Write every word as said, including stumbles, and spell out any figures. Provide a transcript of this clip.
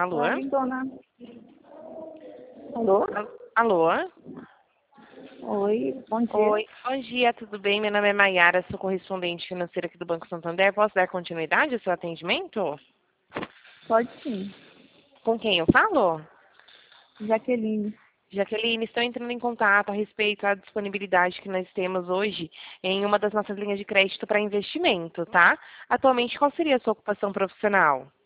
Alô? Oi, dona. Alô? Alô? Oi, bom dia. Oi, bom dia, tudo bem? Meu nome é Maiara, sou correspondente financeira aqui do Banco Santander. Posso dar continuidade ao seu atendimento? Pode sim. Com quem eu falo? Jaqueline. Jaqueline, estou entrando em contato a respeito da disponibilidade que nós temos hoje em uma das nossas linhas de crédito para investimento, tá? Atualmente, qual seria a sua ocupação profissional?